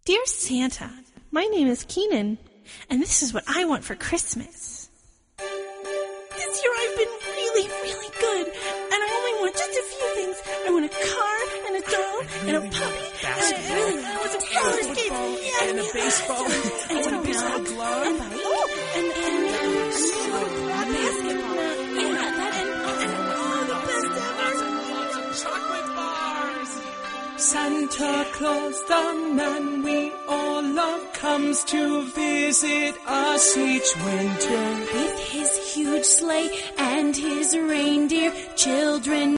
Dear Santa, my name is Keenan, and this is what I want for Christmas. This year I've been really, really good, and I only want just a few things. I want a car, and a doll, and a puppy, and I want some roller skates, and a baseball, and a baseball glove, and a basketball, and all the best ever. Chocolate bars! Santa Claus, the man we all love, comes to visit us each winter. With his huge sleigh and his reindeer, children